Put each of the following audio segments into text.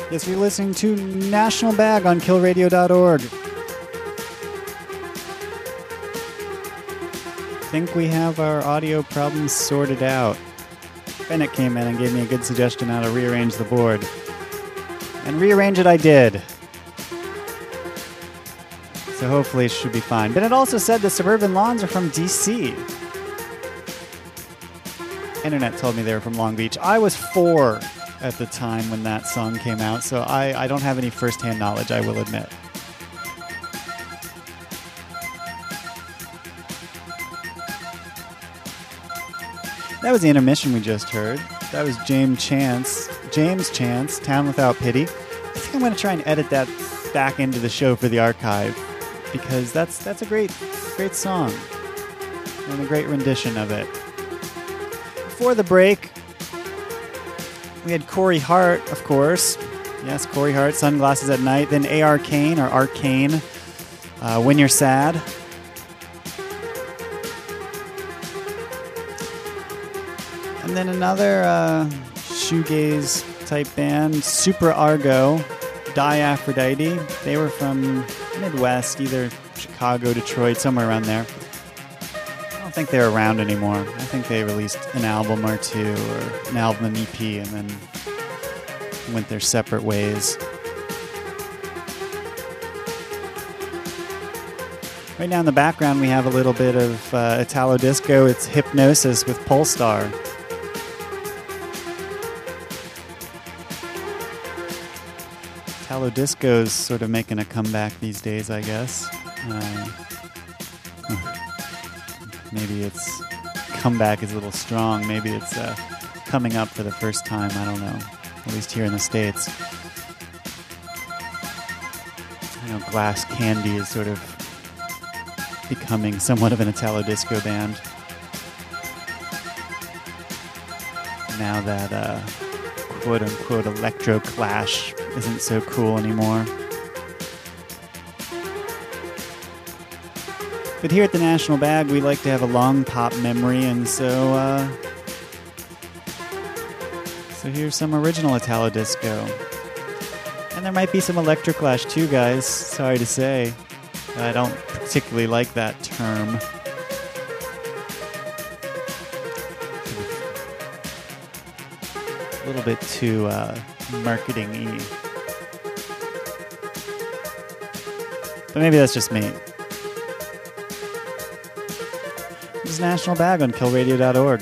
Yes, you're listening to National Bag on killradio.org. I think we have our audio problems sorted out. Bennett came in and gave me a good suggestion how to rearrange the board. And rearrange it I did. So hopefully it should be fine. Bennett also said the Suburban Lawns are from D.C. Internet told me they were from Long Beach. I was 4 at the time when that song came out, so I don't have any first-hand knowledge, I will admit. That was the intermission we just heard. That was James Chance, Town Without Pity. I think I'm going to try and edit that back into the show for the archive, because that's a great song and a great rendition of it. Before the break, we had Corey Hart, of course. Yes, Corey Hart, Sunglasses at Night. Then Arcane, When You're Sad. And then another shoegaze type band, Super Argo, Die Aphrodite. They were from Midwest, either Chicago, Detroit, somewhere around there. I don't think they're around anymore. I think they released an album or two, or an album and EP, and then went their separate ways. Right now in the background we have a little bit of Italo disco. It's Hypnosis with Polestar. Italo disco's sort of making a comeback these days, I guess. Maybe its comeback is a little strong. Maybe it's coming up for the first time. I don't know. At least here in the States. I know Glass Candy is sort of becoming somewhat of an Italo disco band. Now that quote-unquote electro clash isn't so cool anymore. But here at the National Bag, we like to have a long pop memory, and so here's some original Italo disco. And there might be some electroclash too, guys. Sorry to say. I don't particularly like that term. A little bit too marketing-y. But maybe that's just me. This is National Bag on killradio.org.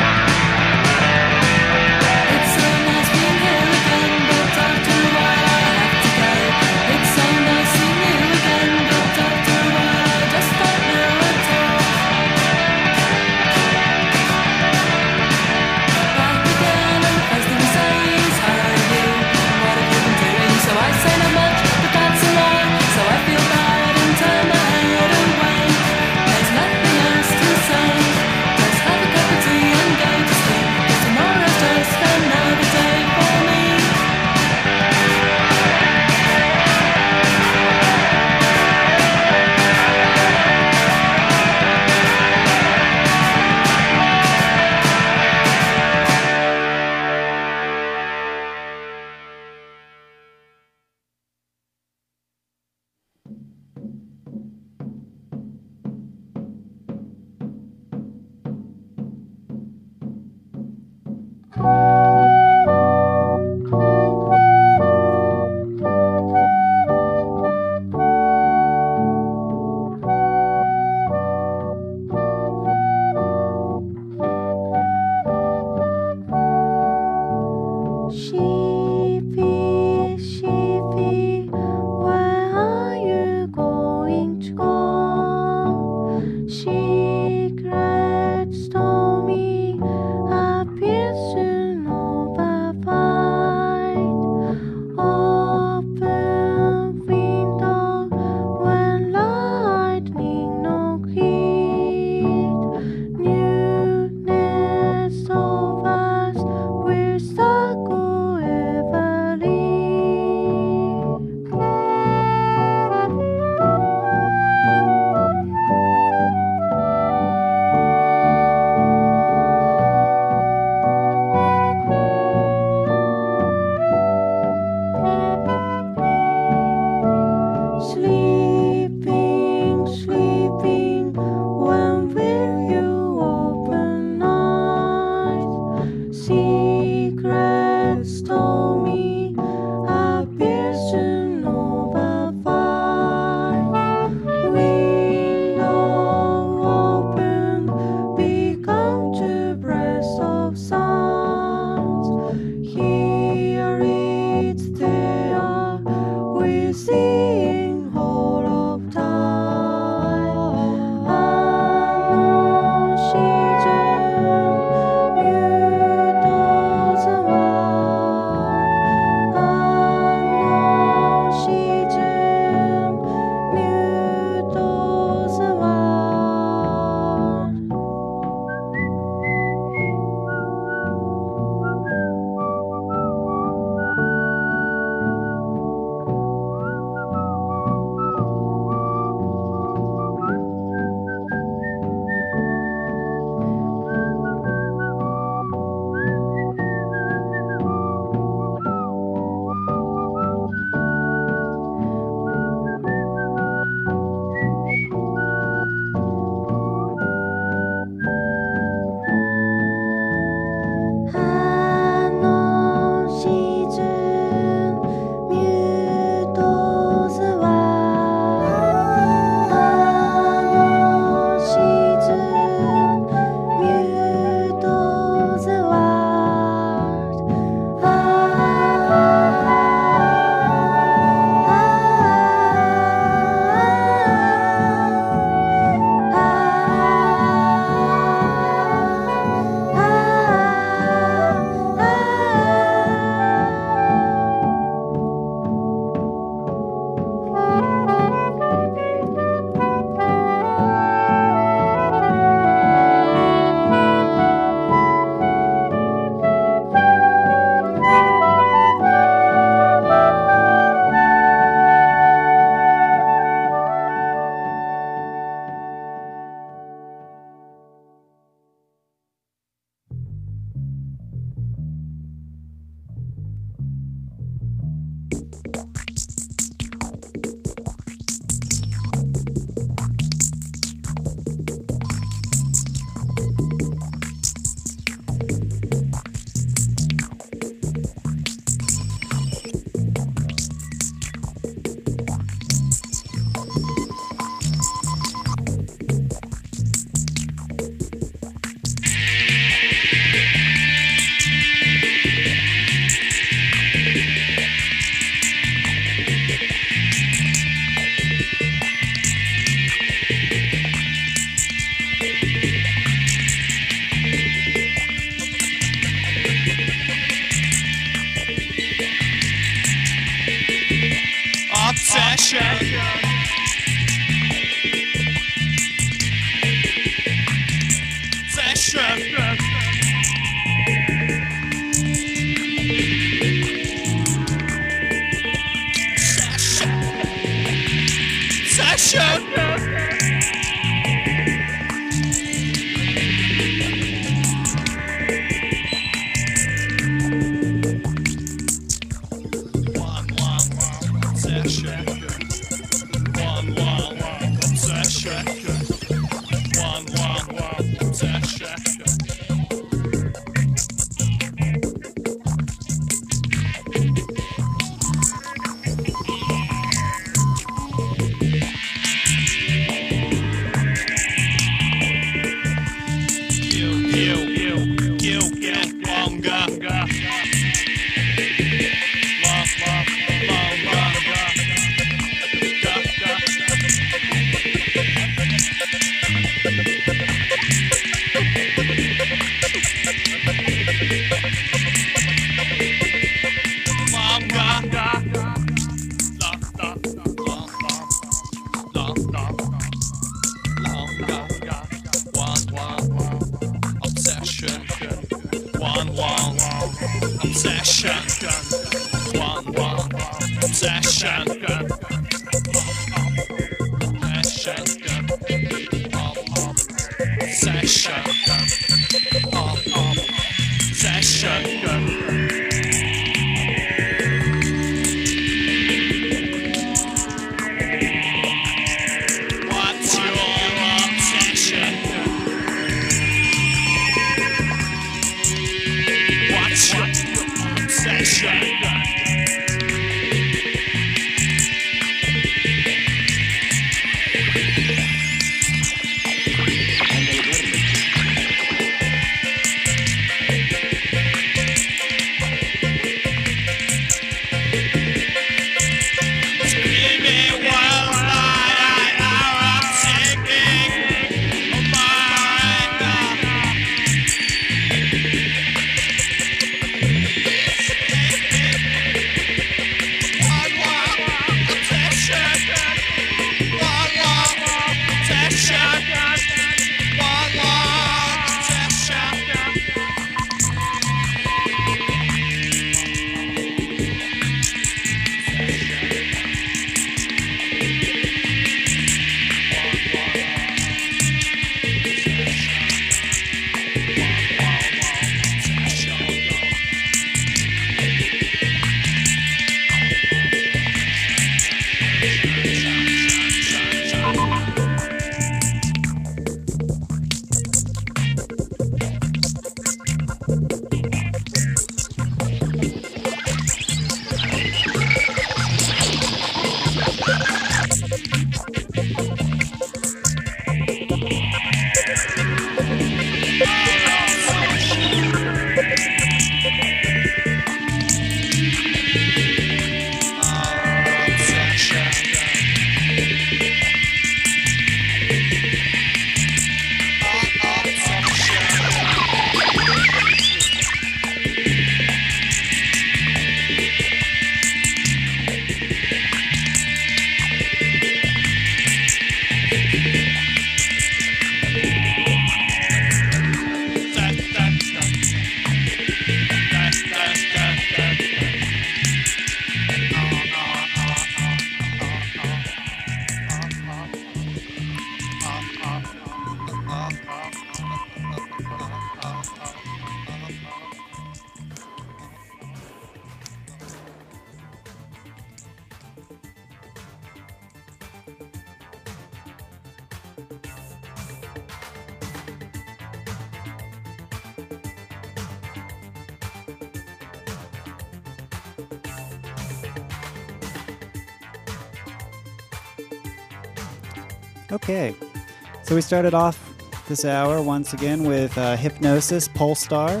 Okay, so we started off this hour once again with Hypnosis, Polestar.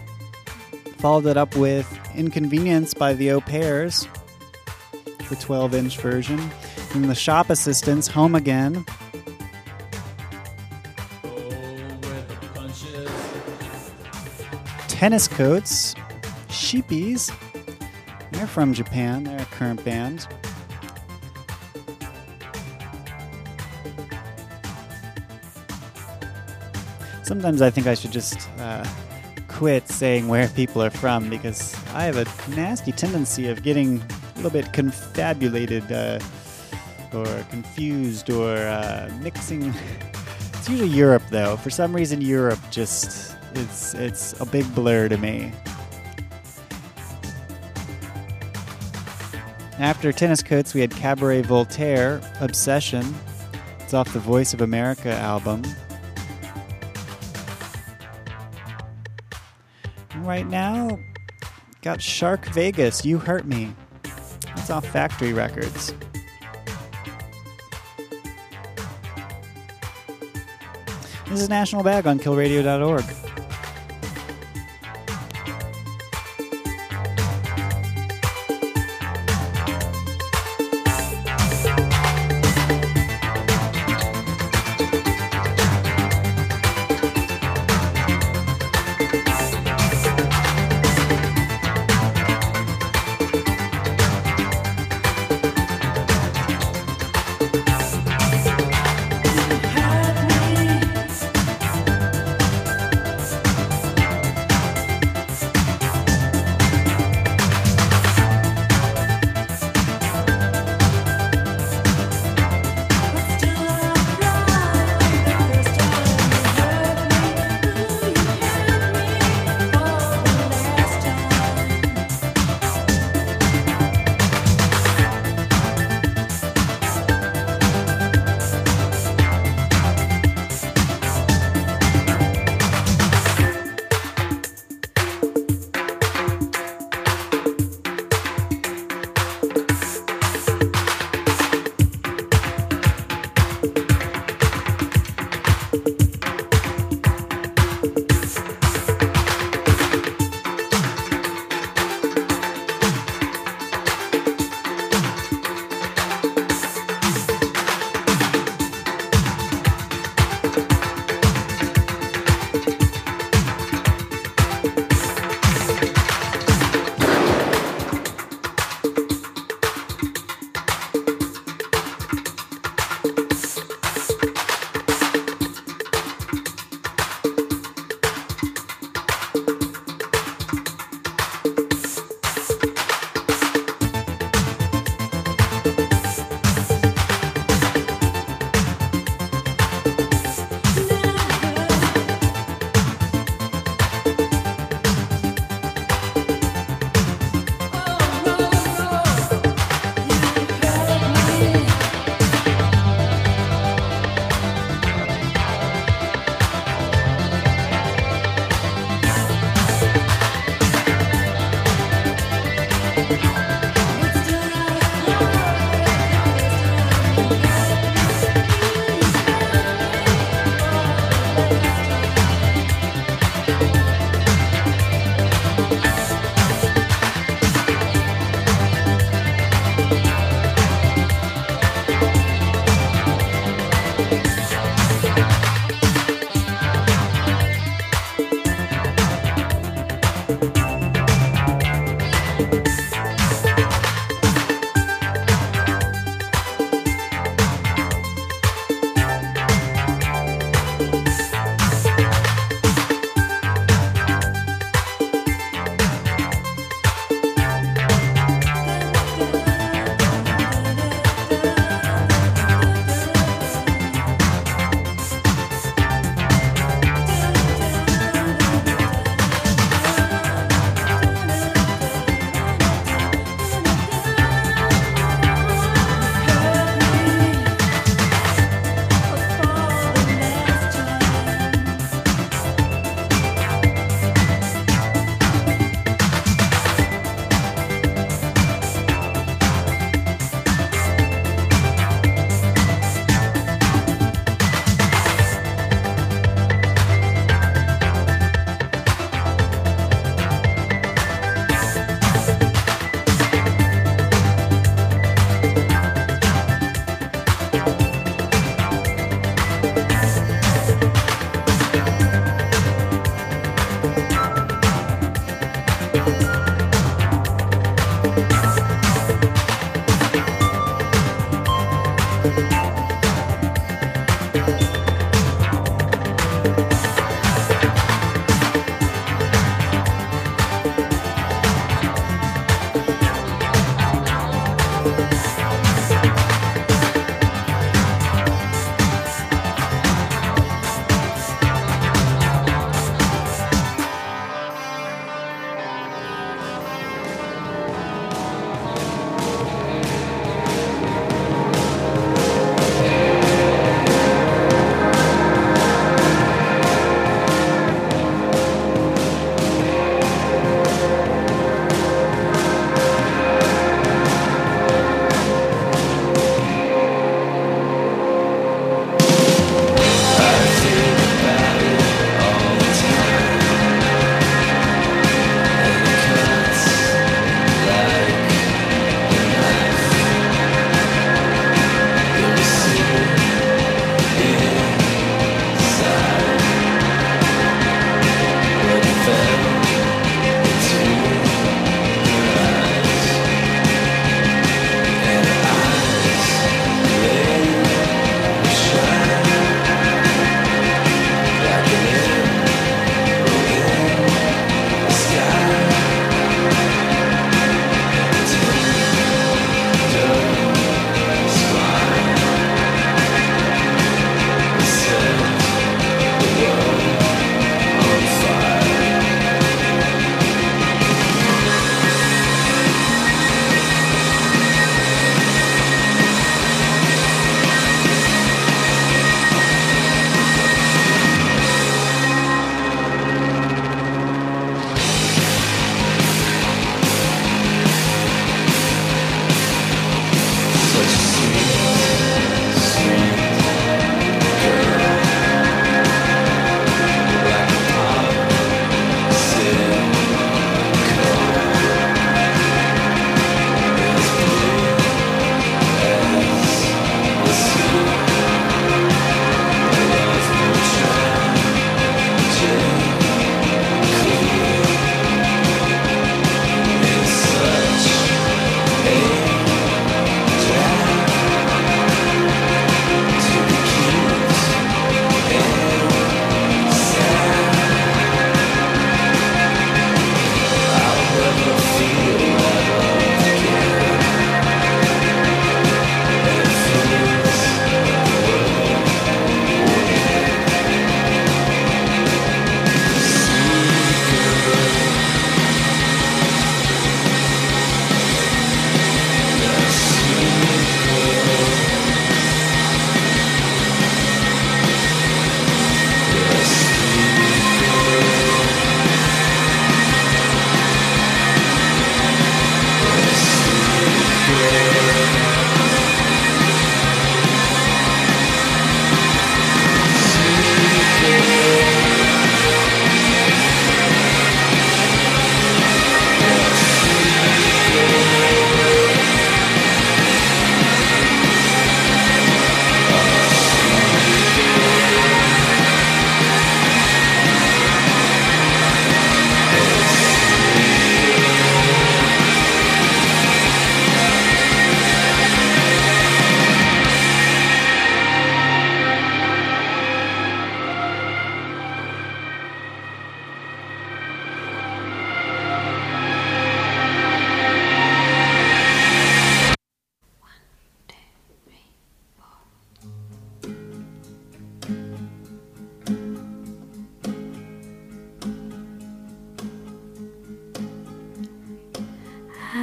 Followed it up with Inconvenience by the Au Pairs, the 12-inch version. And the Shop Assistants, Home Again. Tennis Coats, Sheepies. They're from Japan. They're a current band. Sometimes I think I should just quit saying where people are from, because I have a nasty tendency of getting a little bit confabulated or confused or mixing. It's usually Europe, though. For some reason, Europe just, it's a big blur to me. After Tennis Coats, we had Cabaret Voltaire, Obsession. It's off the Voice of America album. Right now, got Shark Vegas, You Hurt Me. That's off Factory Records. This is National Bag on killradio.org.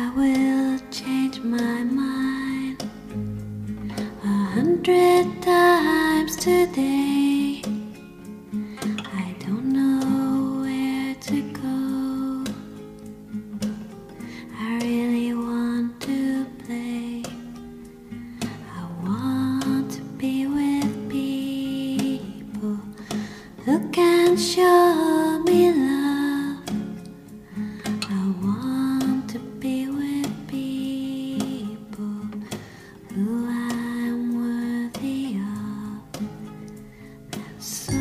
will change my mind 100 times today. I don't know where to go. I really want to play. I want to be with people who can show me love. I want to be with people who I'm worthy of. And so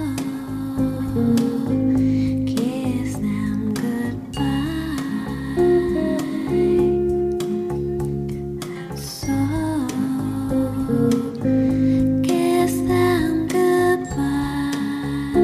kiss them goodbye. And so kiss them goodbye.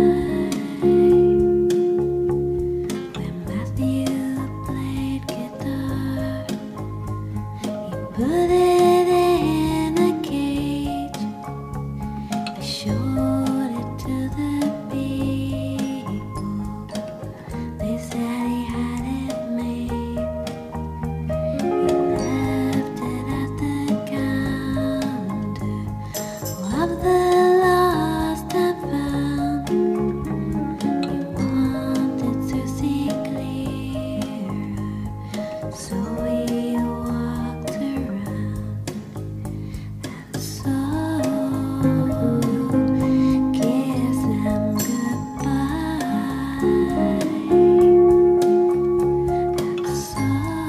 When Matthew played guitar, he put it in a cage. He showed it to the people. They said he had it made. He left it at the counter of the lost and found. He wanted to see clearer, so he walked around. And so kiss them goodbye. And so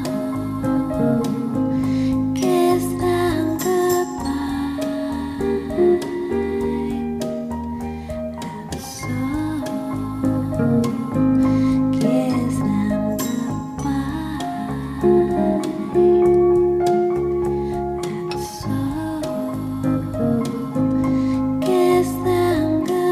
kiss them goodbye. And so kiss them goodbye. And so kiss them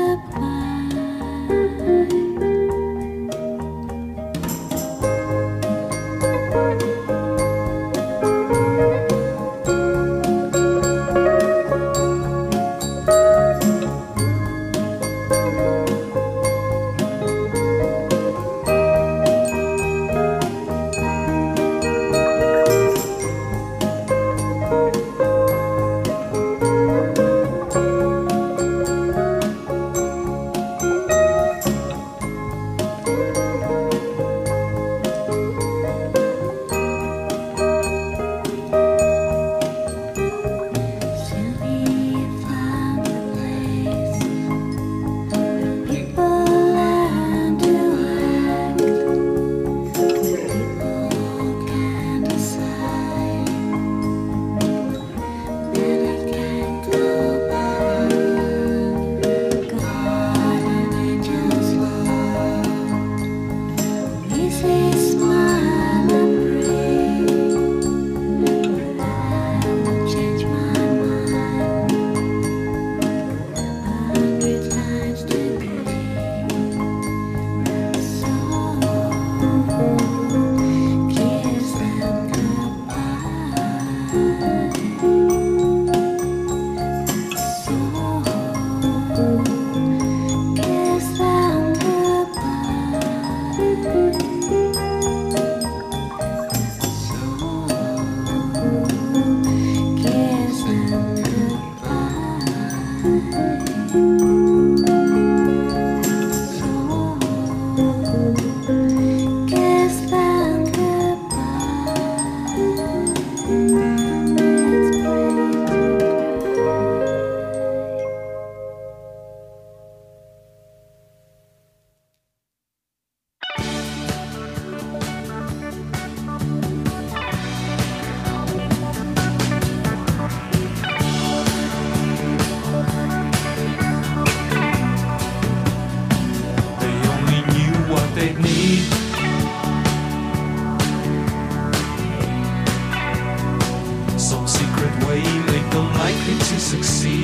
Sylvia found a place where people learn to act, where people can decide that it can't go back. God and angels love, easy smile and pray. But I will change my mind 100 times today. So kiss them goodbye. So kiss them They only knew what they'd need. Some secret way made them likely to succeed.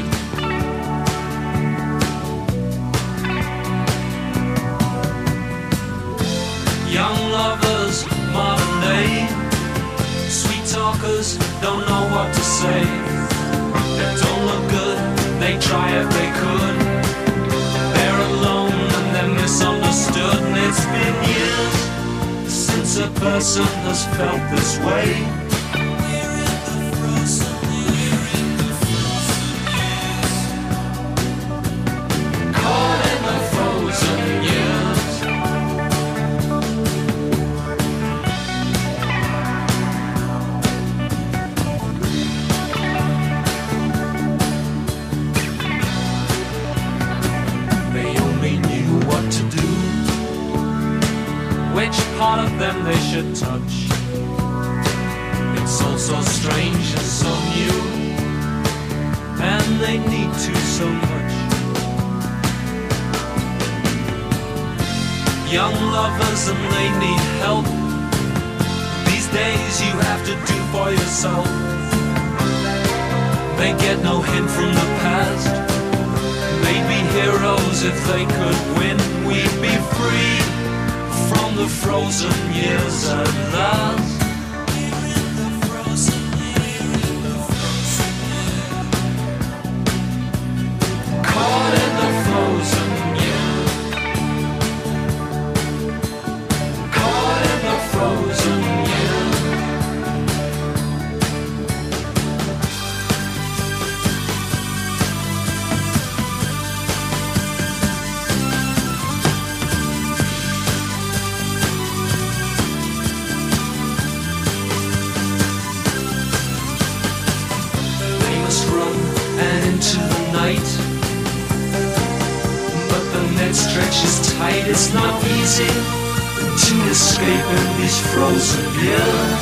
Young lovers, modern day, sweet talkers don't know what to say. They don't look good, they try if they could. They're alone and they're misunderstood, and it's been years since once a person has felt this way. Caught in the frozen years. They only knew what to do, which part of them they should touch. It's all so strange and so new, and they need to so much. Young lovers and they need help. These days you have to do for yourself. They get no hint from the past. They'd be heroes if they could win. We'd be free from the frozen years at last. Caught in the frozen years. Caught in the frozen years. They must run and into the night, but the net stretches tight. It's not easy to escape in these frozen years.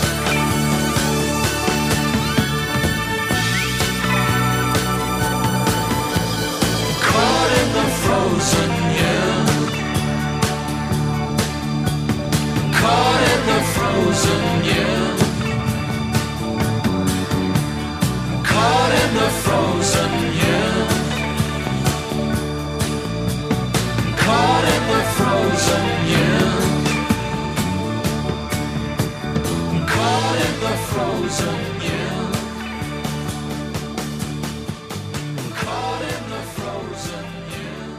Caught in the frozen years. Caught in the frozen years. Caught in the frozen years. Caught in the frozen years. Caught in the frozen years. Caught in the frozen years.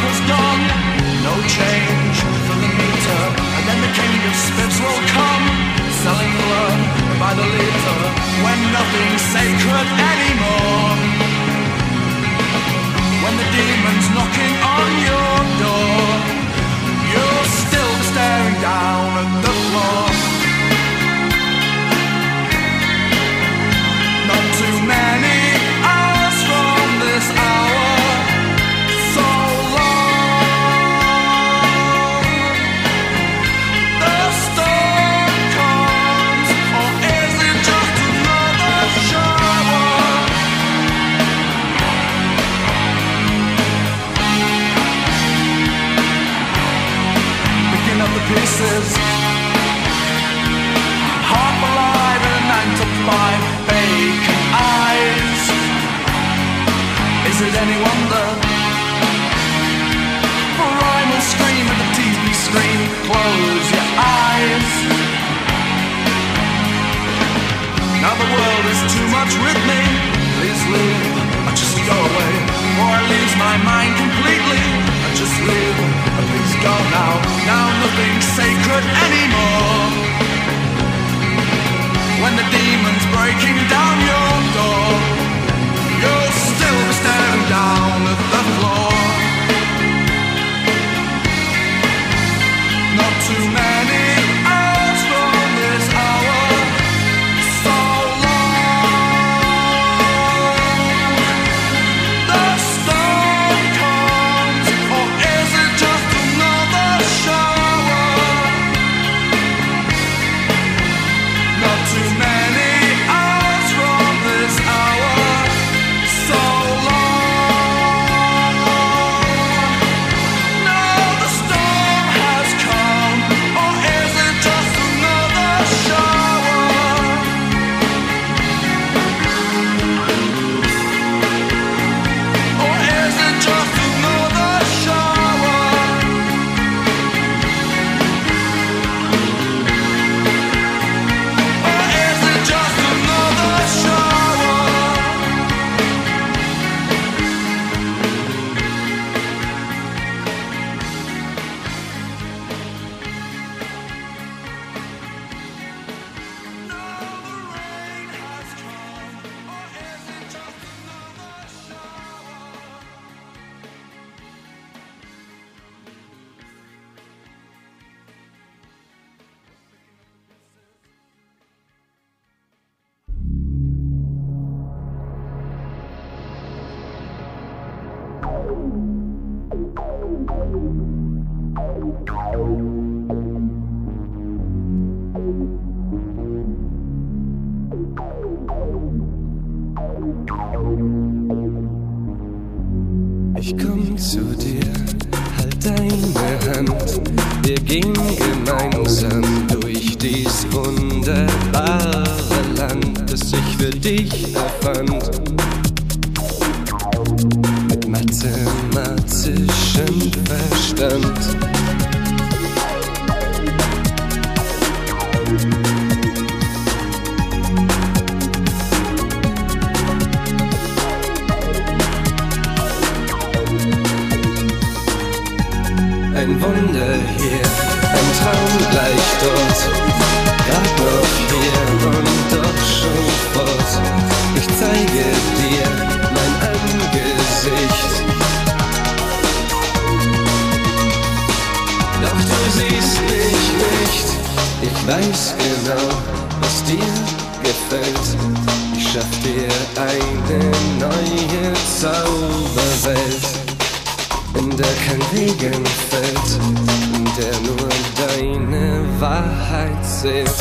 has gone, no change for the meter. And then the king of spits will come, selling blood by the liter, when nothing's sacred anymore. When the demon's knocking on your door, you'll still be staring down at the floor. Not too many hours from this hour, so long. The storm comes, or is it just another shower? Picking up the pieces, half alive in a 9 to 5, vacant eyes. Is it any wonder? For rhyme will scream at the TV screen. Close your eyes. Now the world is too much with me. Please leave, or just go away, or I lose my mind completely. Or just leave, or please go now. Now nothing's sacred anymore. When the demon's breaking down your door, you'll still be staring down at the floor. Not too many hours from this hour, so long. The storm comes, or is it just another shower? Not too many hours from this hour, so long. Now the storm has come, or is it just another shower? Or is it just another shower? Or is it just another shower? Now the rain has come, or is it just another shower? Ich komm zu dir, halt deine Hand. Wir gehen gemeinsam durch dies wunderbare Land, das ich für dich erfand. Mit mathematischem Verstand. Ein Wunder hier, ein Traum gleich dort. Grad noch hier und doch schon fort. Ich zeige dir mein Angesicht. Doch du siehst mich nicht. Ich weiß genau, was dir gefällt. Ich schaff dir eine neue Zauberwelt, in der kein Regen fällt, in der nur deine Wahrheit zählt.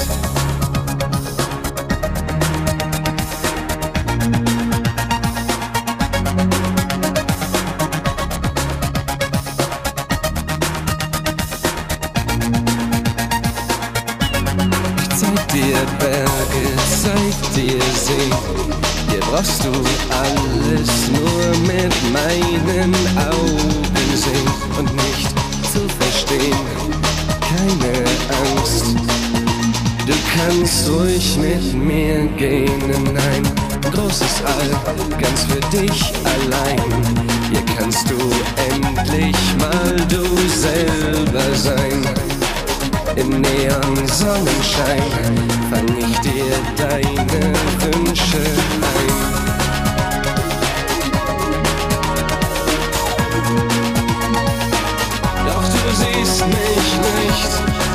Ich zeig dir Berge, zeig dir See. Hier brauchst du alles nur mit meinen Augen sehen und nicht zu verstehen. Keine Angst, du kannst ruhig mit mir gehen in ein großes All, ganz für dich allein. Hier kannst du endlich endlich mal du selber sein. Im Neon-Sonnenschein fang ich dir deine Wünsche ein. Doch du siehst mich nicht.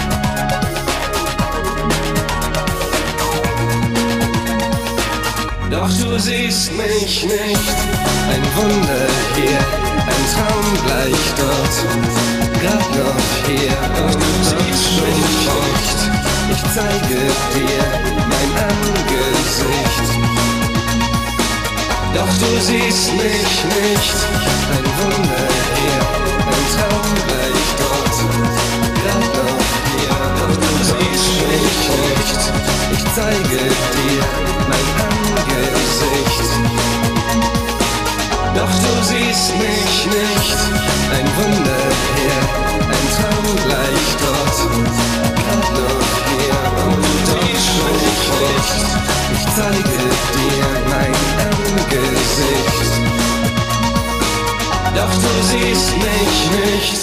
Doch du siehst mich nicht. Ein Wunder hier, ein Traum gleich dort. Grad noch hier und du siehst mich nicht. Ich zeige dir mein Angesicht. Doch du siehst mich nicht. Ein Wunder hier, ein Traum gleich dort. Grad noch hier und du siehst mich nicht. Ich zeige dir mein Angesicht. Doch du siehst mich nicht. Ein Wunder hier, ein Traum gleich dort. Grad noch hier und du siehst mich nicht. Ich zeige dir mein Angesicht. Doch du siehst mich nicht.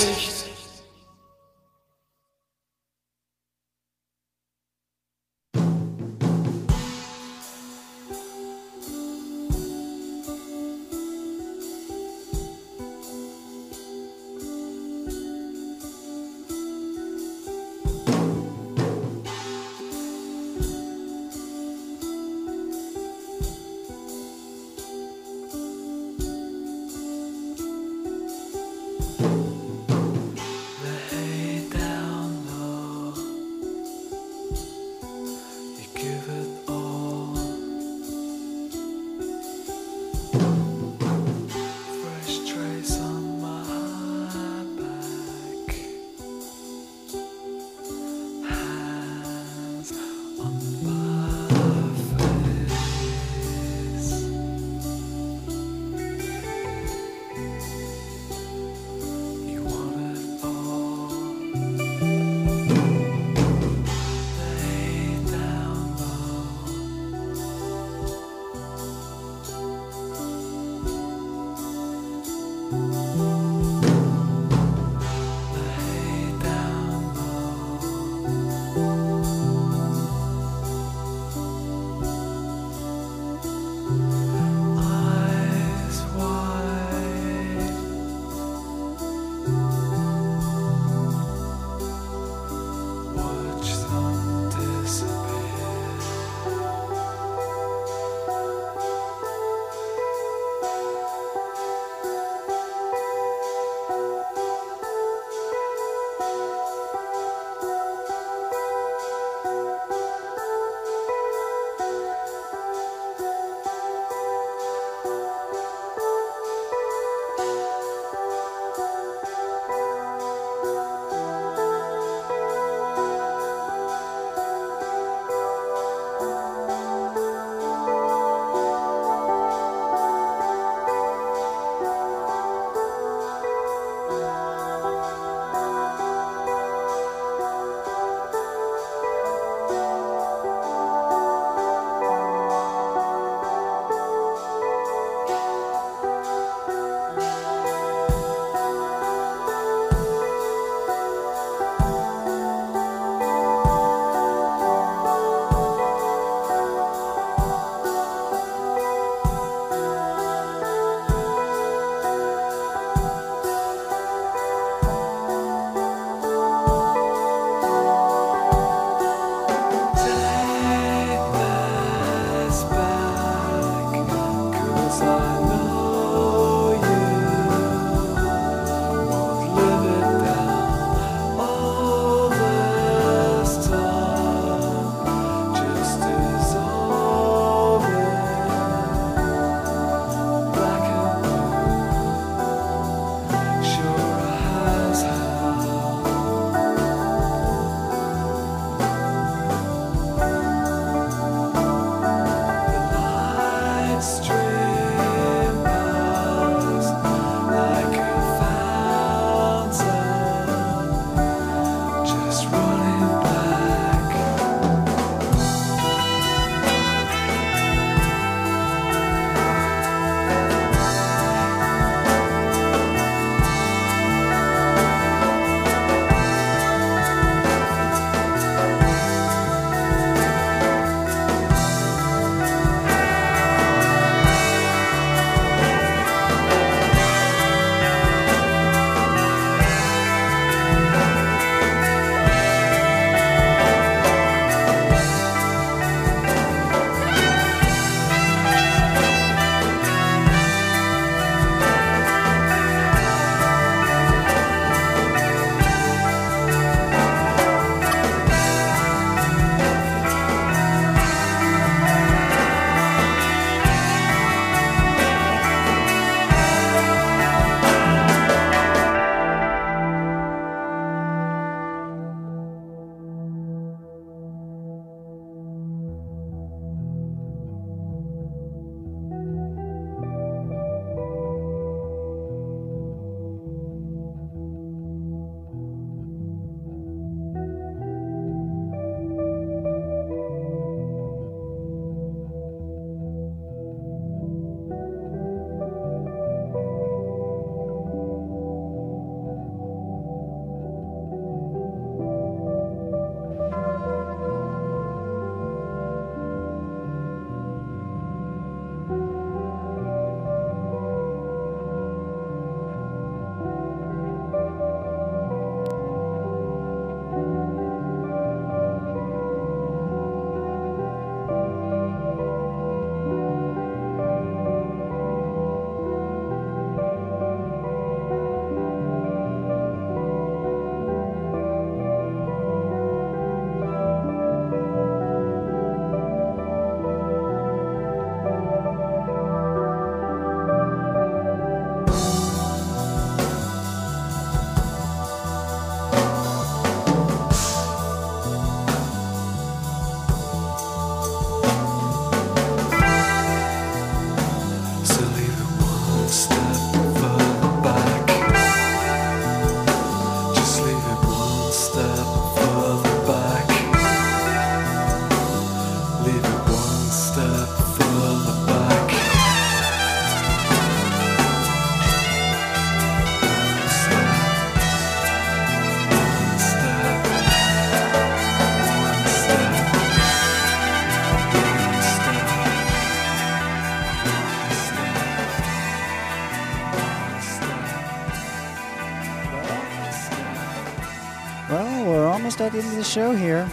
at the end of the show here.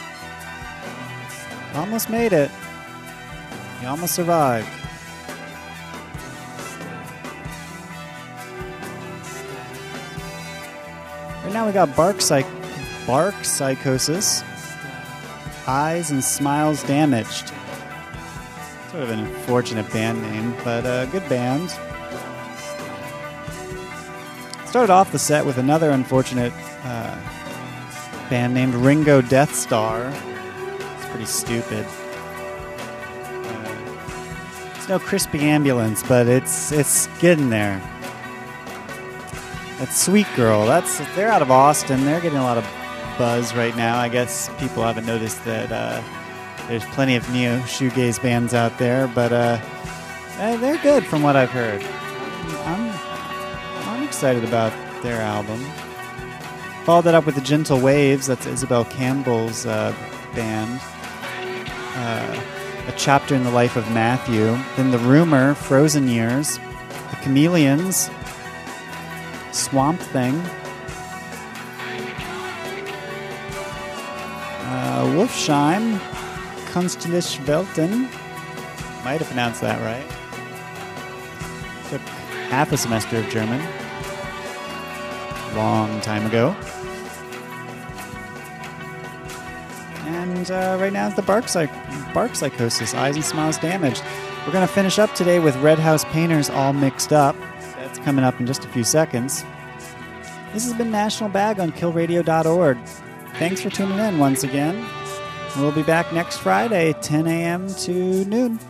Almost made it. You almost survived. Right now we got Bark Psychosis. Eyes and Smiles Damaged. Sort of an unfortunate band name, but a good band. Started off the set with another unfortunate band named Ringo Death Star. It's pretty stupid. It's no Crispy Ambulance, but it's getting there. That's Sweet Girl. They're out of Austin. They're getting a lot of buzz right now. I guess people haven't noticed that there's plenty of neo shoegaze bands out there, but they're good from what I've heard. I'm excited about their album. Followed that up with The Gentle Waves. That's Isabel Campbell's band. A Chapter in the Life of Matthew. Then The Rumor, Frozen Years. The Chameleons, Swamp Thing. Wolfsheim, Kunstliche Welten. Might have pronounced that right. Took half a semester of German. Long time ago. And right now it's the Bark Psychosis, Eyes and Smiles Damaged. We're going to finish up today with Red House Painters, All Mixed Up. That's coming up in just a few seconds. This has been National Bag on killradio.org. Thanks for tuning in once again. We'll be back next Friday, 10 a.m. to noon.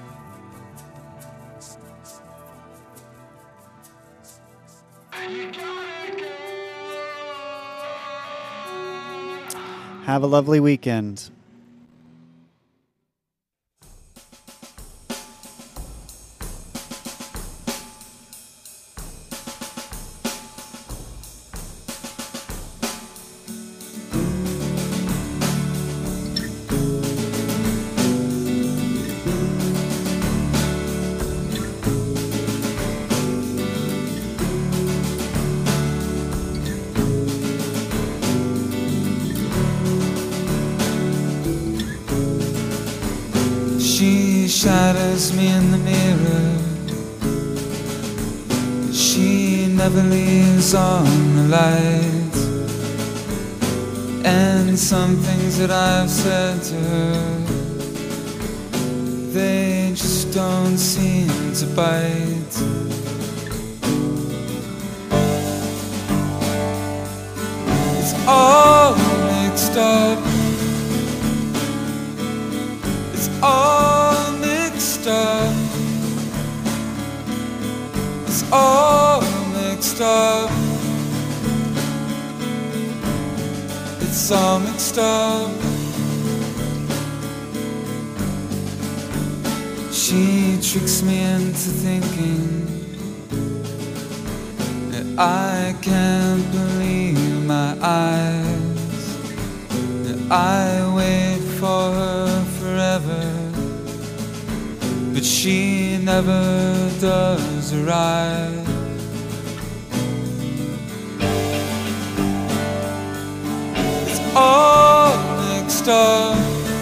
Have a lovely weekend. Shadows me in the mirror. She never leaves on the light. And some things that I've said to her, they just don't seem to bite. It's all mixed up. It's all mixed up. It's all mixed up. It's all mixed up. She tricks me into thinking that I can't believe my eyes, that I wait for her forever, but she never does arrive. It's all mixed up.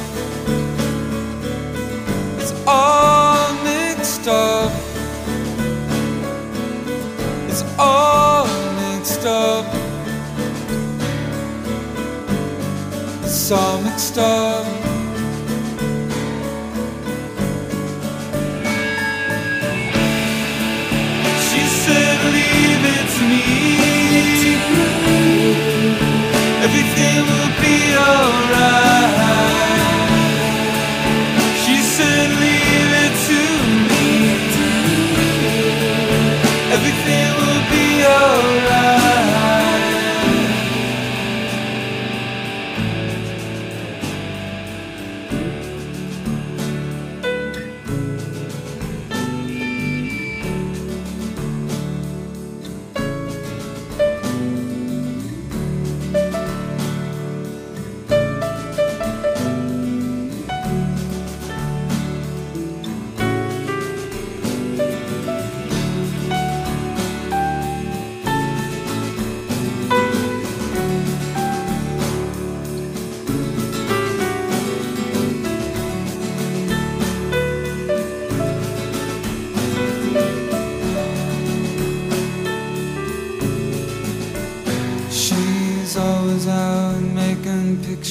It's all mixed up. It's all mixed up. It's all mixed up. Leave it to me. Everything will be alright. She said leave it to me. Everything will be alright.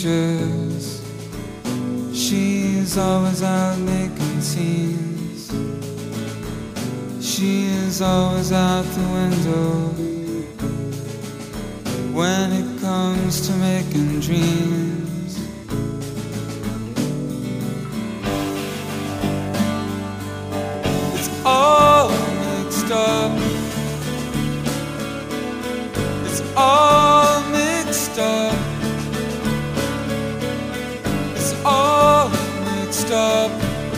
pictures. She's always out making scenes. She is always out the window when it comes to making dreams. It's all mixed up. It's all mixed up. It's all mixed up.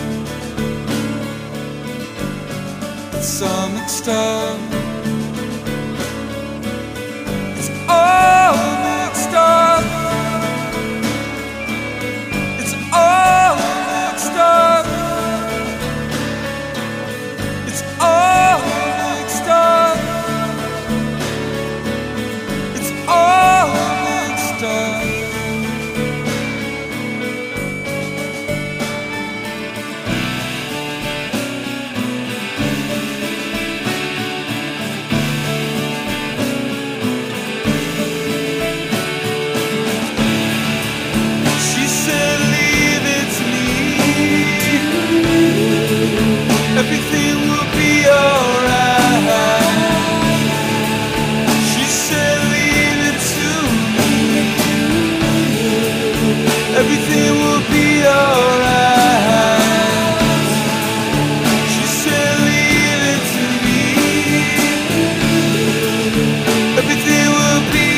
It's all mixed up. It's all mixed up. It's all mixed up. It's all mixed up. It's all mixed up. She said, leave it to me. Everything will be alright. She said, leave it to me. Everything will be alright. She said, leave it to me. Everything will be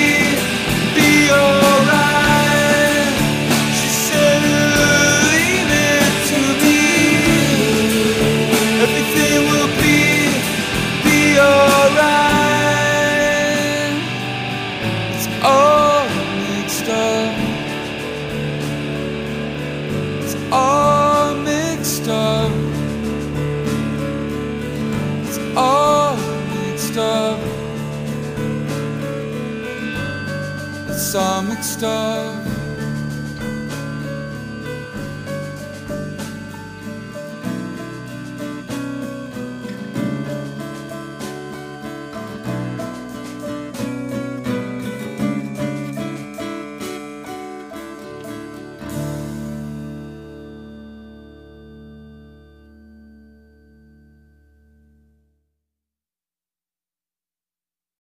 alright. She said, leave it to me. Everything will be alright. It's all mixed up. It's all mixed up. It's all mixed up. It's all mixed up.